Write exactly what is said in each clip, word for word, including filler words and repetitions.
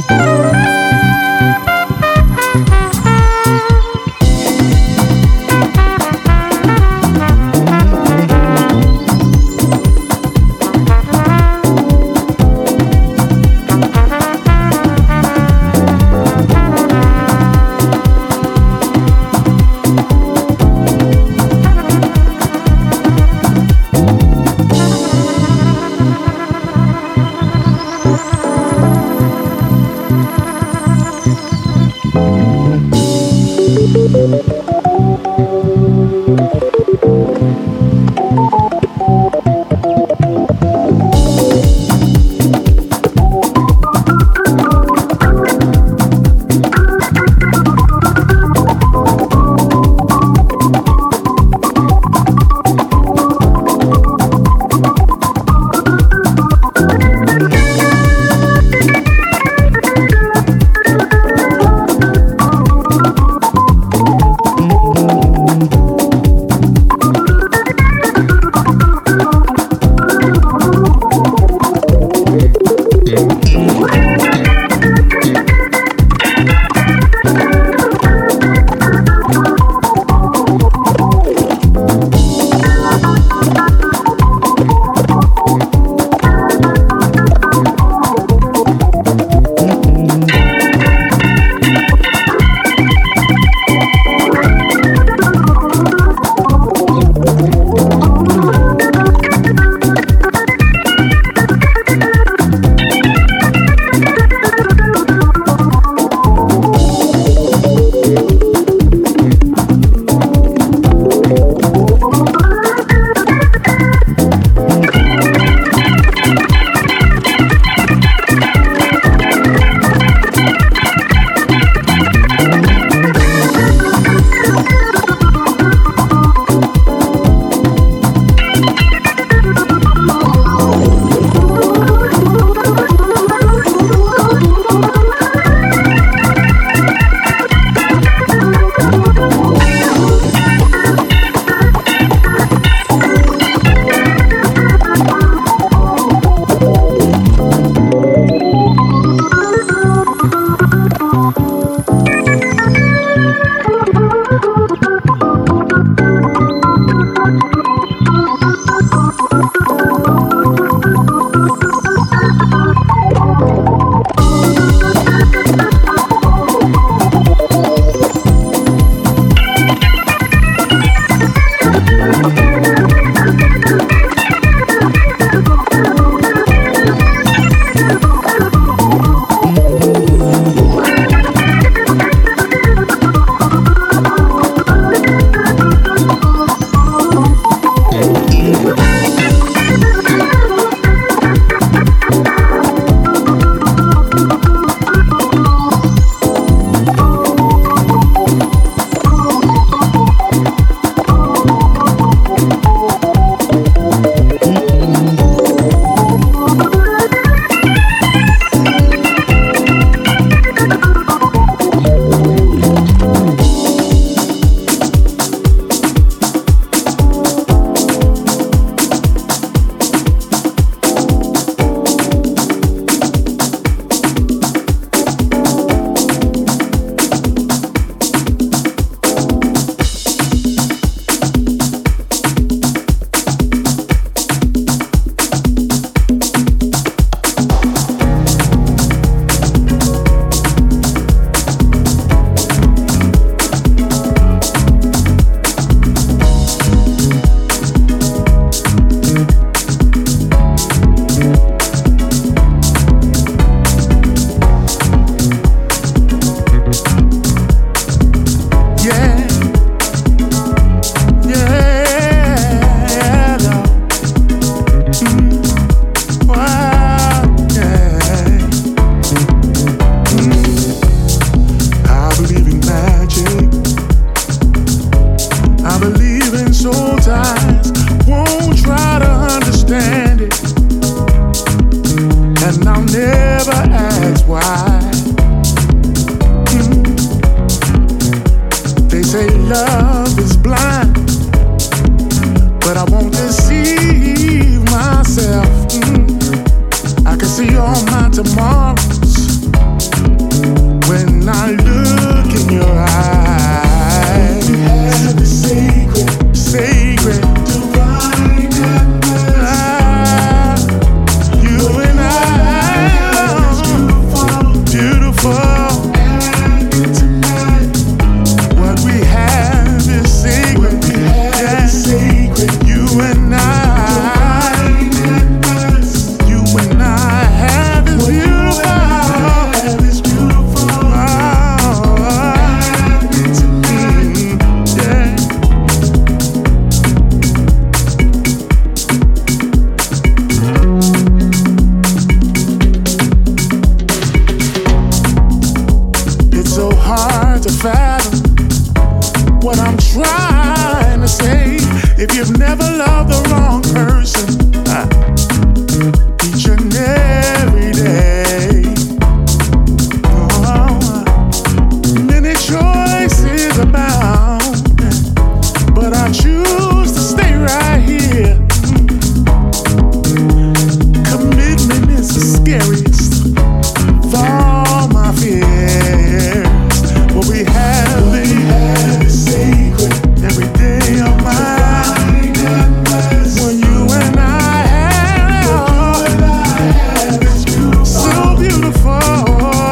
see all my tomorrows I look in your eyes, we have a sacred, sacred, divine atmosphere. ah, you and I, Beautiful, beautiful. and tonight What we have is sacred, we have yeah. a sacred, You and I, divine atmosphere. you and I have is What you beautiful. have is beautiful, Oh, and tonight yeah. It's so hard to fathom what I'm trying to say. If you've never loved the wrong person, ah, each and every day. Oh, many choices abound, but I choose to stay right here. Commitment is the scariest of all my fears. What we have we is have a sacred, every day of my life. divine atmosphere. When you and I have What I have is beautiful, so beautiful.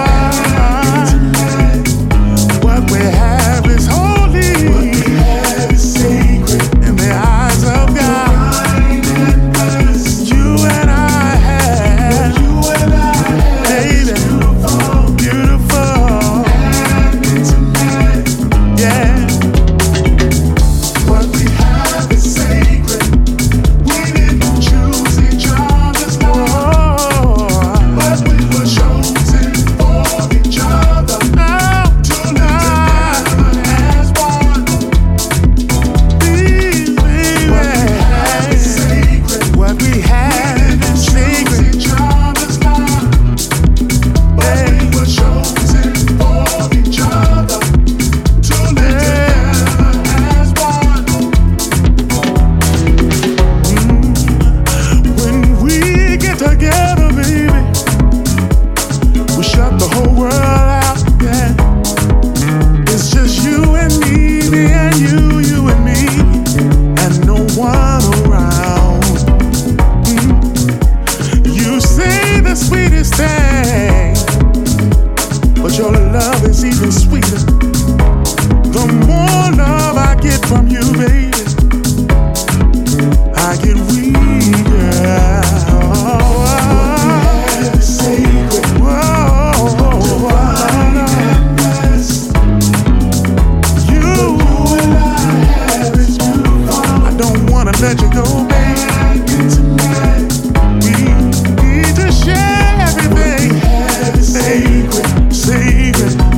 tonight What we have is holy we have is sacred, in the eyes of God. divine atmosphere. You and I have, You and I have baby, beautiful, beautiful, and tonight yeah. what we have is sacred. We didn't choose each other's love, Oh, but we were chosen for each other now, to live together as one. please, What we have is baby. sacred. What we have is Choose sacred. each other's love, but we were chosen for each other to live together as one. When we get together, baby, we shut the whole world out, yeah. It's just you and me, me and you, you and me, and no one around. Mm. You say the sweetest thing, but your love is even sweeter. The more love I get from you, baby, I get weaker. Oh, Have is sacred, oh, oh, atmosphere. you, What I have is beautiful, I don't wanna let you go, baby. and tonight We need to share everything. have is sacred, Sacred,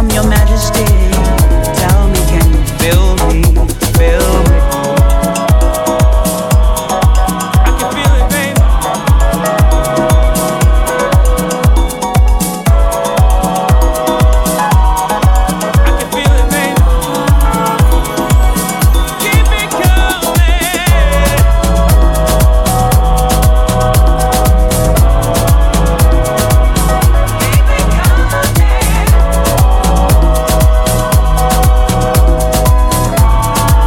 from your majesty. Tell me, can you feel me, feel me? I can feel it, baby. I can feel it, baby. Keep it coming. Keep it coming.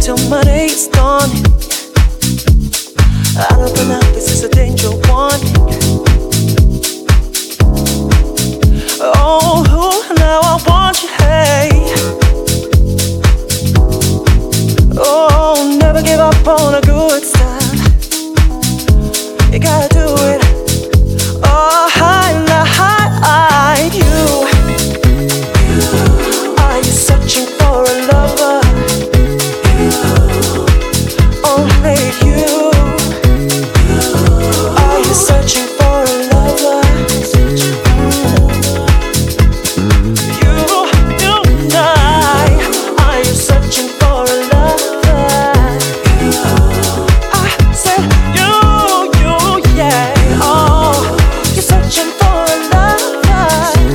till my day's dawning. I'll open up, this is a danger warning. Oh, now I want you, hey. Oh, never give up on a good start. You gotta do it. Oh, high, now high, you. Are you searching for a lover? Only you. Are you searching for a lover? You, you and I. Are you searching for a lover? I said you, you, yeah. Oh, you're searching for a lover.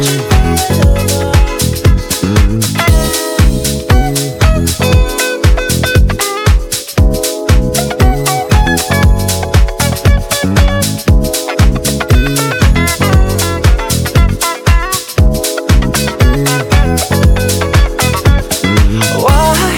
Why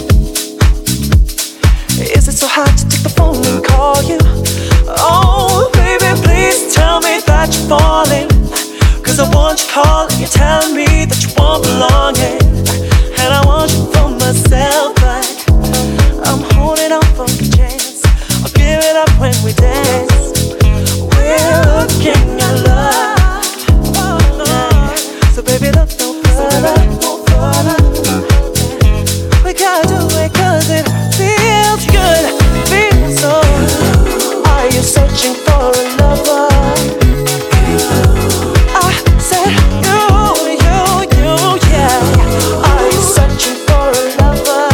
is it so hard to take the phone and call you? Oh, baby, please tell me that you're falling. Cause I want you calling, you tell me that you want belonging. And I want you for myself, but I'm holding on for a chance. I'll give it up when we dance. We're looking at love. Yeah. So baby, look no further, no further. We gotta do it cause it feels good, feels so. Are you searching for a lover? I said you, you, you, yeah. Are you searching for a lover?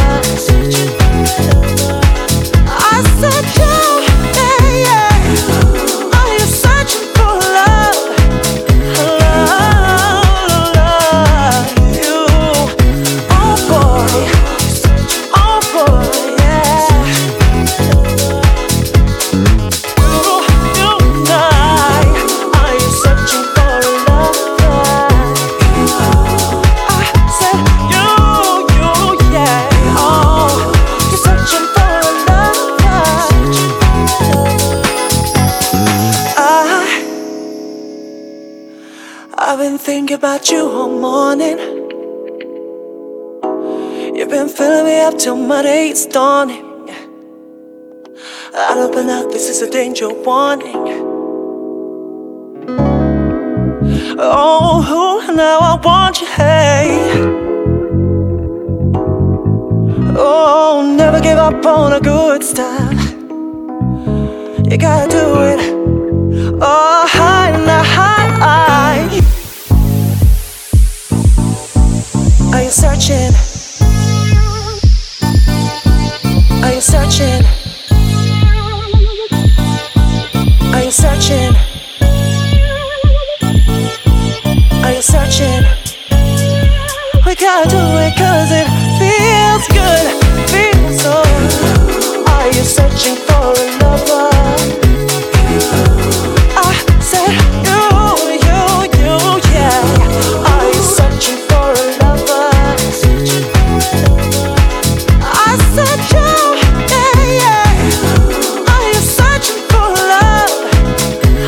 I said you, yeah, yeah. Are you searching for love? Love, love, you. Oh boy, oh boy, yeah. You, you and I. Are you searching for a lover? I said you, you, yeah. Oh, you're searching for a lover. I, I've been thinking about you all morning. You've been filling me up till my day's dawning. I'll open up, this is a danger warning. Oh, now I want you, hey. Oh, never give up on a good start. You gotta do it. Oh, high, now high. Are you searching? Are you searching? Are you searching? Are you searching? We gotta do it cause it feels good, feels so. Are you searching for a lover? I said you, you, you, yeah. Are you searching for a lover? I said you, yeah, yeah. Are you searching for love?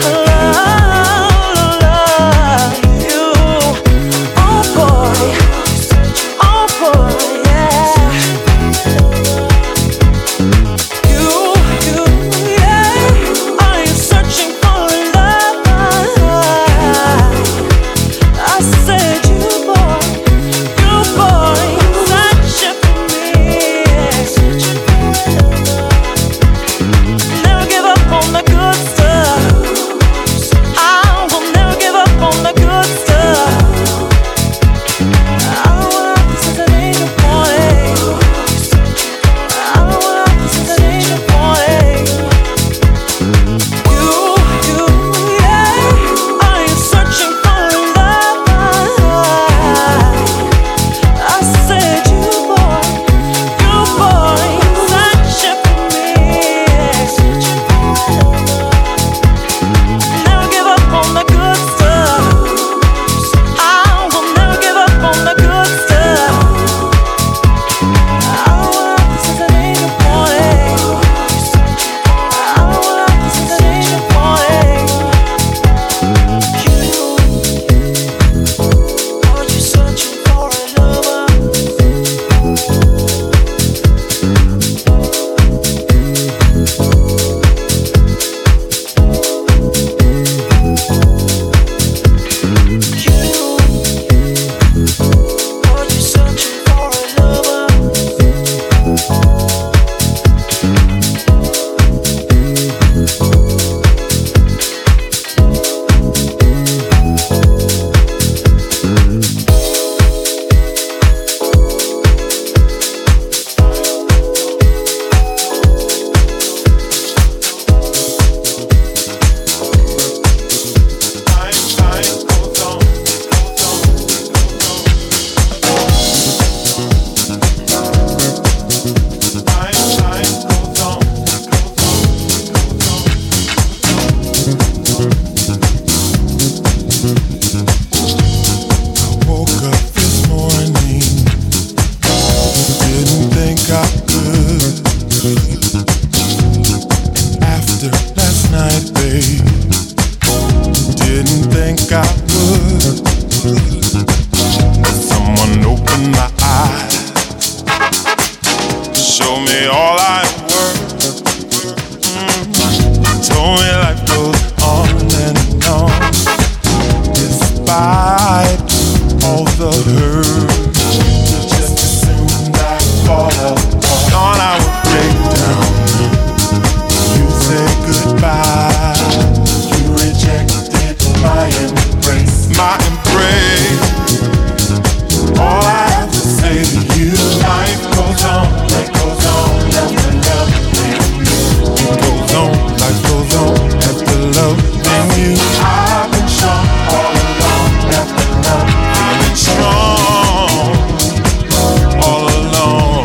told me all I worth. Mm-hmm. Told me life goes on and on, despite all the hurt. Just assumed I'd fall apart. Thought I would break down. You said goodbye. You rejected my embrace. My embrace. All I have to say to you, life goes on, life goes on, after loving you. It goes on, life goes on, after loving you. I've been strong all along, after loving you. I've been strong all along.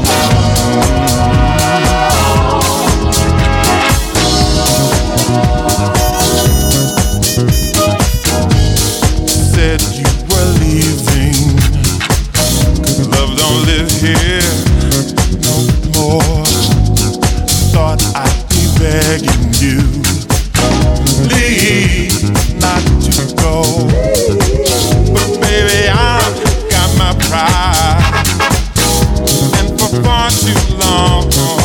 Said you were leaving, 'cause love don't live here no more. Thought I'd be begging you, please not to go. But baby, I've got my pride, and for far too long,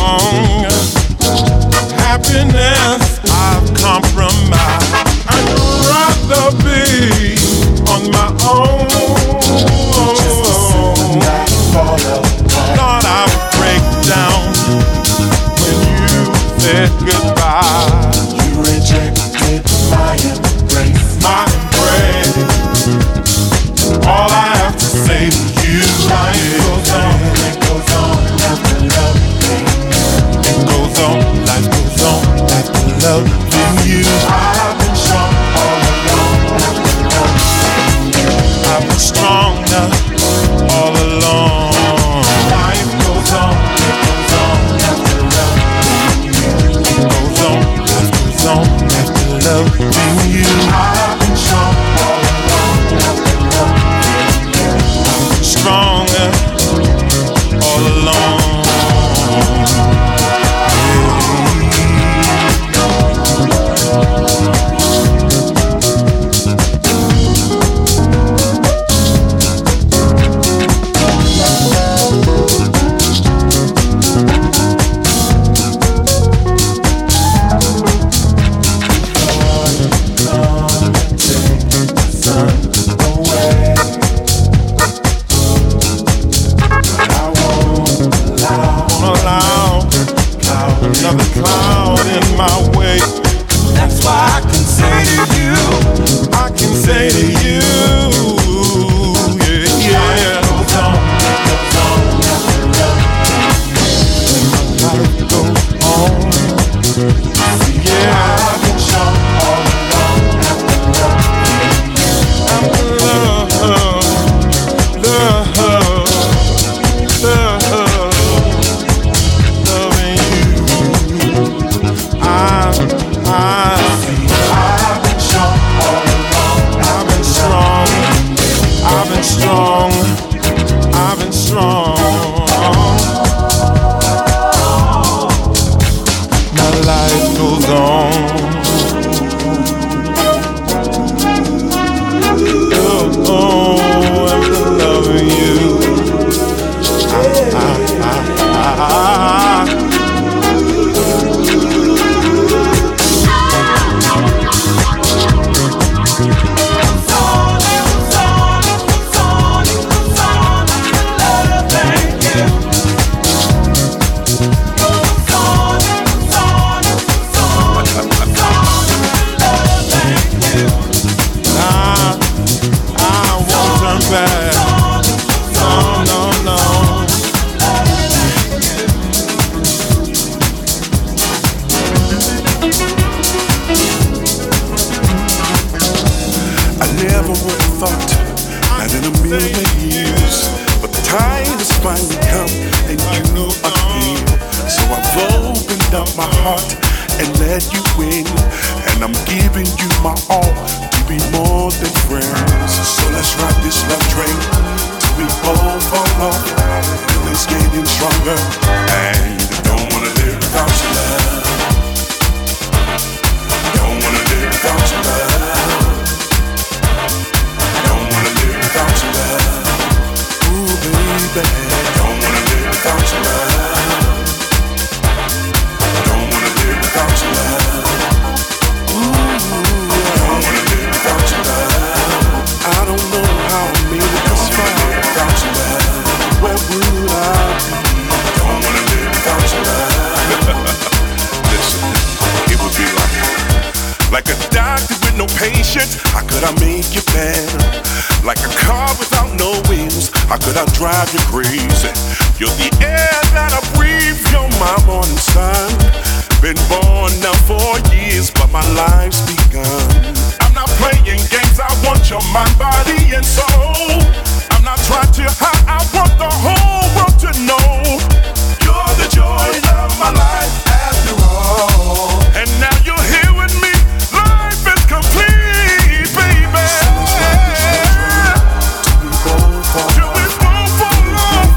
happiness I've compromised. I'd rather be on my own. Thought I would break down when you said goodbye. You rejected my embrace. My embrace. All I have to say to you, life goes on, it goes on, after loving you. It goes on, life goes on, after loving you. I've been strong all along, after loving you. I've been stronger all along. Life goes on, it goes on, after loving you. It goes on, life goes on, after loving you. I've been strong all along, after loving you. I've been stronger all along. Another cloud in my way. That's why I can say to you, I can say to you, yeah, yeah. Life goes on, goes on, life goes on, yeah. I've been strong all along, after love, love, love, love. Strong, I've been strong. My life goes on. Oh, oh, after loving you. I, I, I, I, Don't wanna live without your love. no patience, how could I make you better? Like a car without no wheels, how could I drive you crazy? You're the air that I breathe, you're my morning sun. Been born now for years, but my life's begun. I'm not playing games, I want your mind, body, and soul. I'm not trying to hide, I want the whole world to know. You're the joy of my life after all. And now you're here with me, life is complete, baby. Till we both fall off.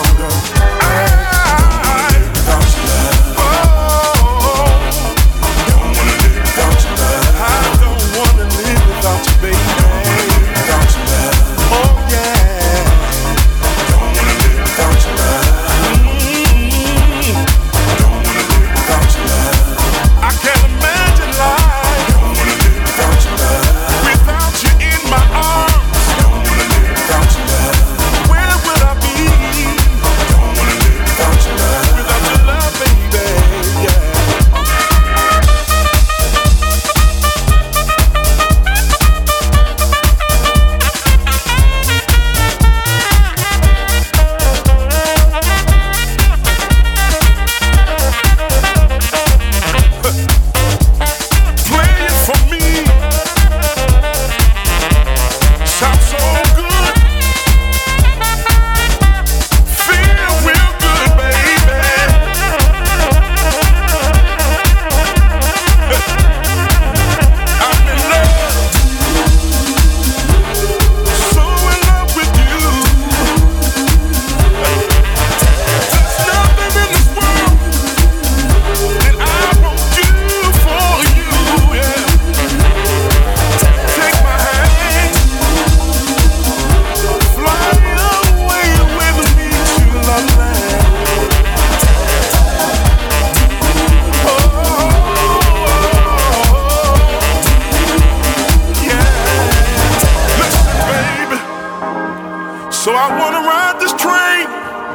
So I wanna ride this train,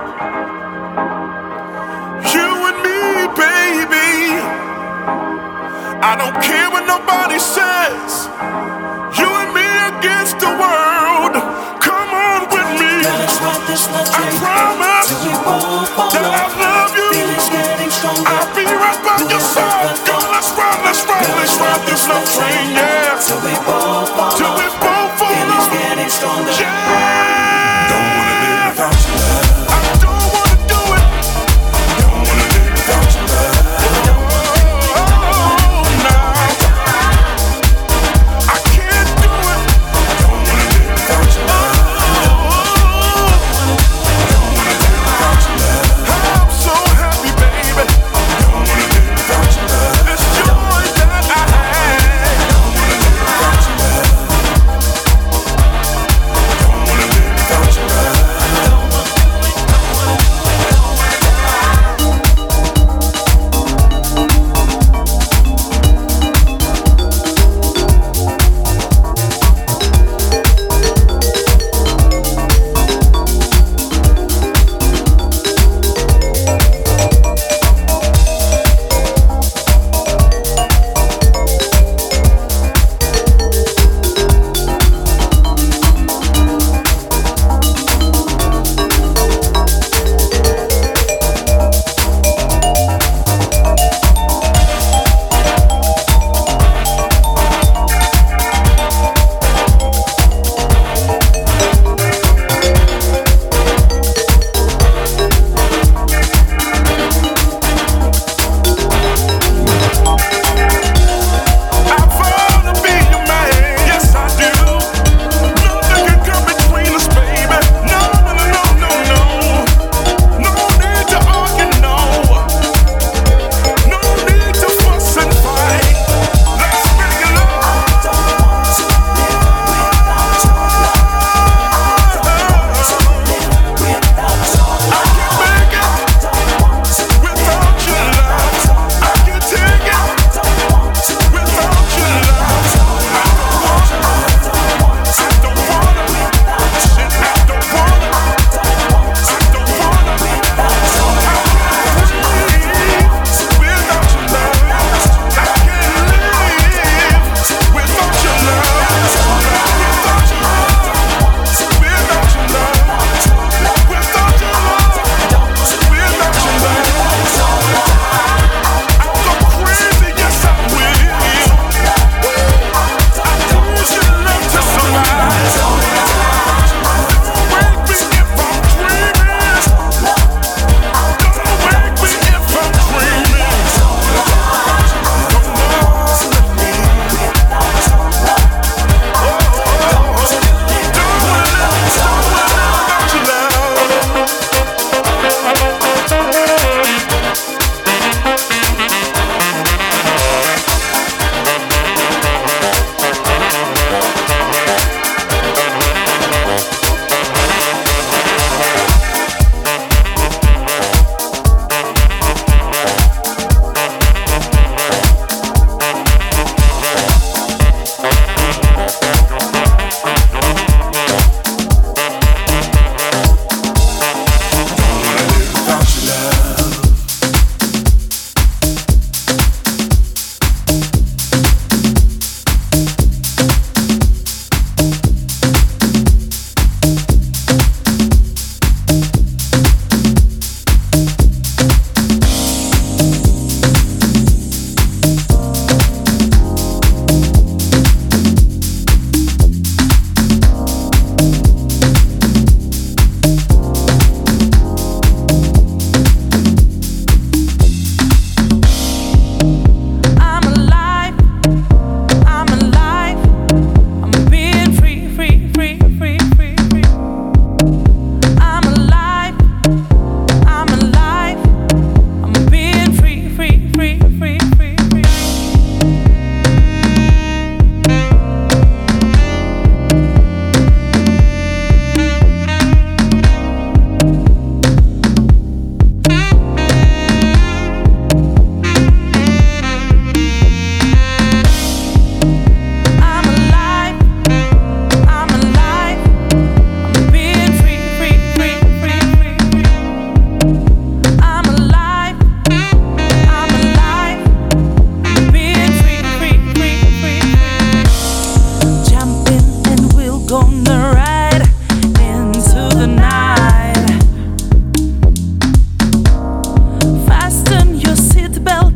you and me, baby. I don't care what nobody says, you and me against the world. Come on with me, I promise that I love you. I'll be right by your side. Go, let's ride, let's ride, let's ride this love train, yeah. Till we both fall, till we both fall, yeah. Don't wanna live without you.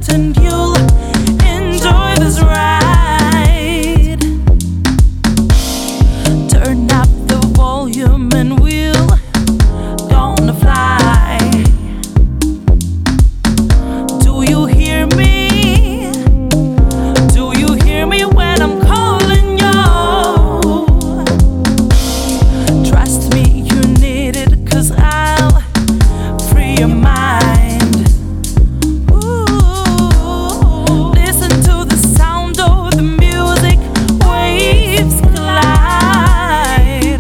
and you'll enjoy this ride. Turn up the volume and we'll gonna fly. Do you hear me? Do you hear me when I'm calling you? Trust me, you need it, 'cause I'll free your mind. Ooh, listen to the sound of the music, waves collide.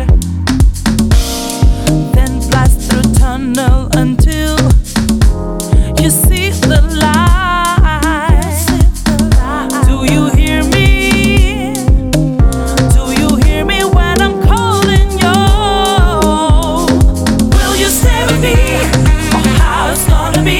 Then blast through tunnel until you see the light. Do you hear me? Do you hear me when I'm calling you? Will you stay with me? Or how it's gonna be?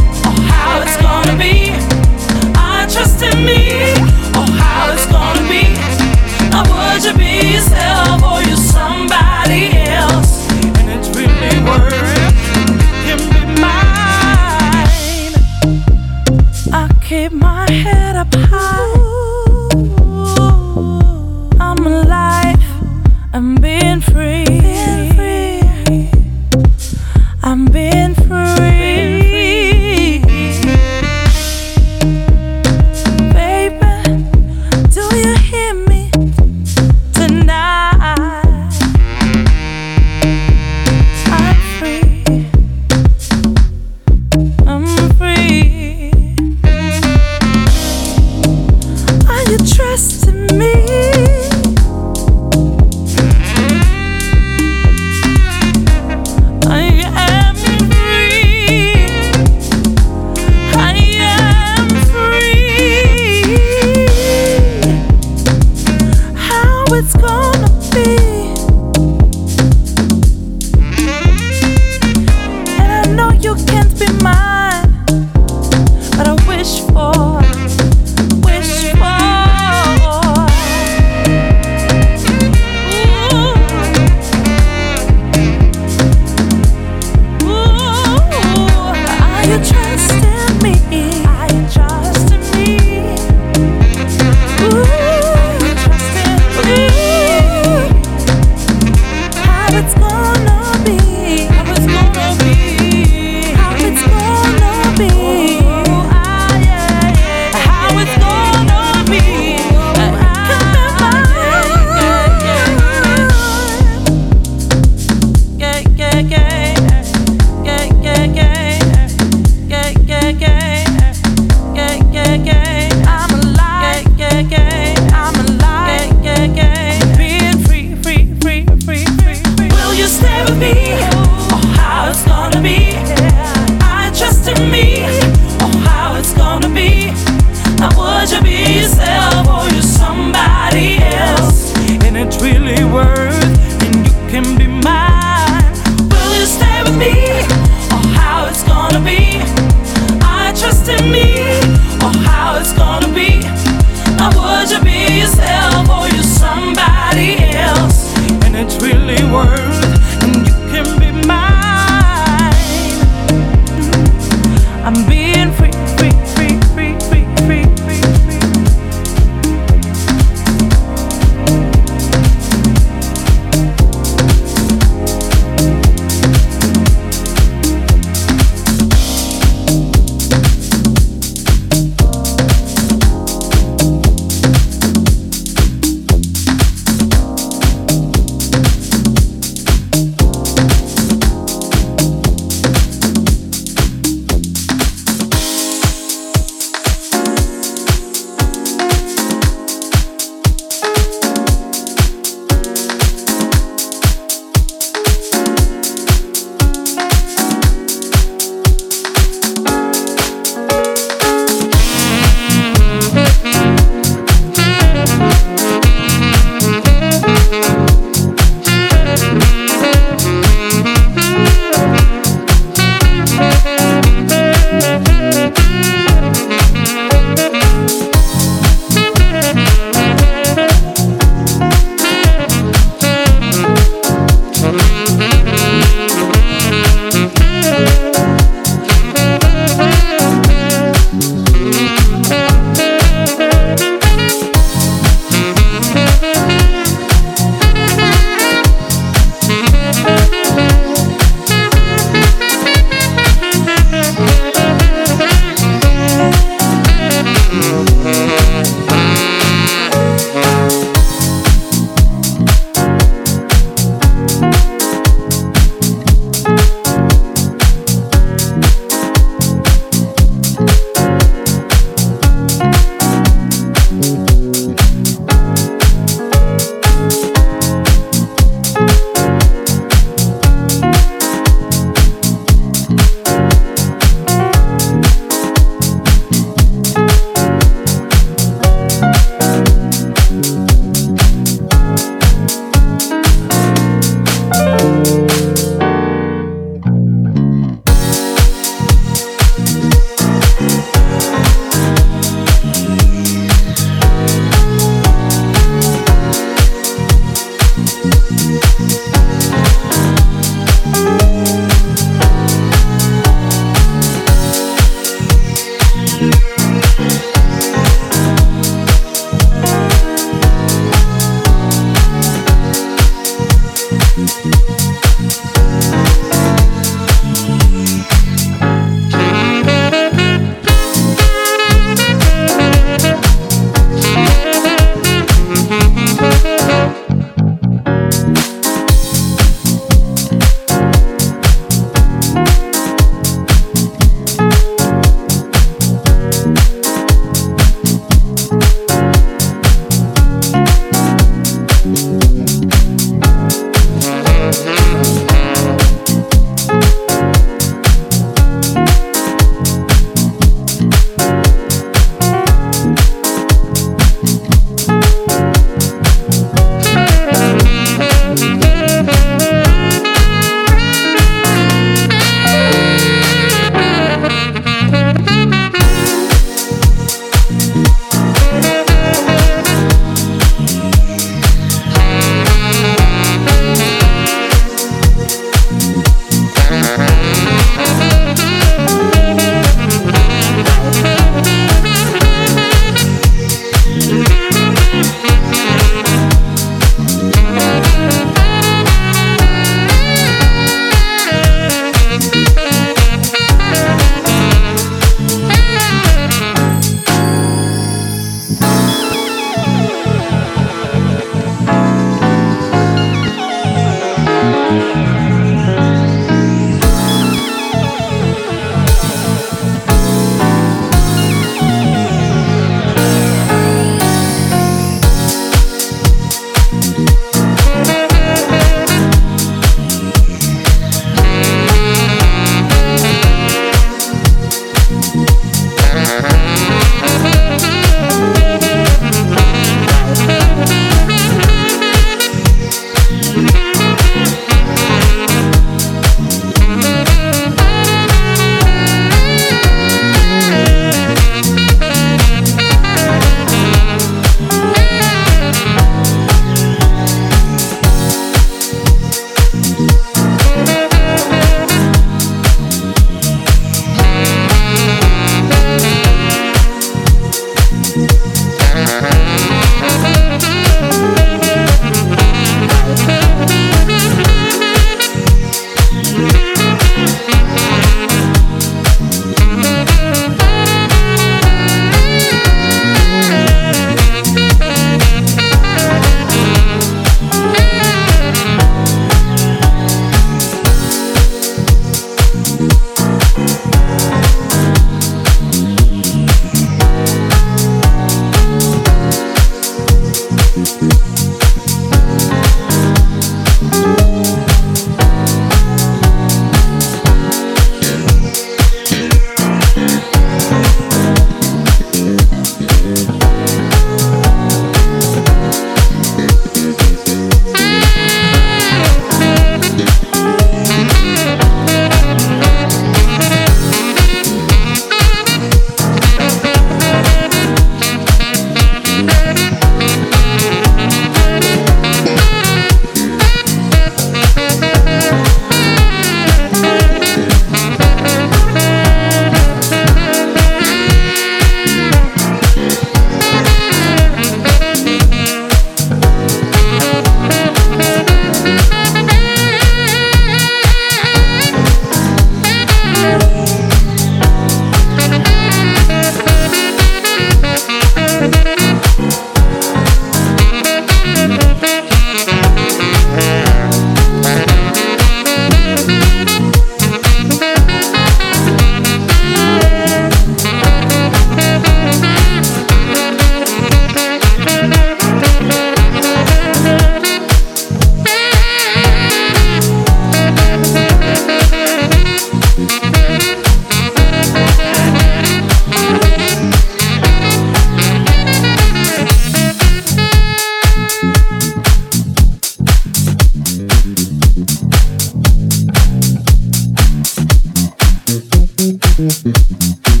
Mm-hmm.